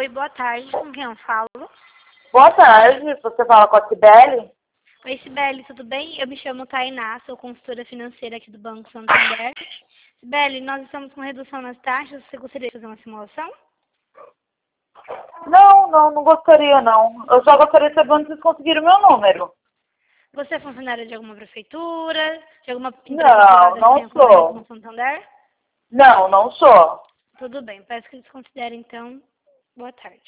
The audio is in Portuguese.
Oi, boa tarde. Com quem eu falo? Boa tarde, você fala com a Cibele? Oi, Sibeli, tudo bem? Eu me chamo Tainá, sou consultora financeira aqui do Banco Santander. Sibeli, nós estamos com redução nas taxas. Você gostaria de fazer uma simulação? Não gostaria não. Eu só gostaria de saber onde vocês conseguiram o meu número. Você é funcionária de alguma prefeitura? De alguma empresa privada que Não tenha convênio com sou. o Santander? Não sou. Tudo bem, peço que desconsidere então. Boa tarde.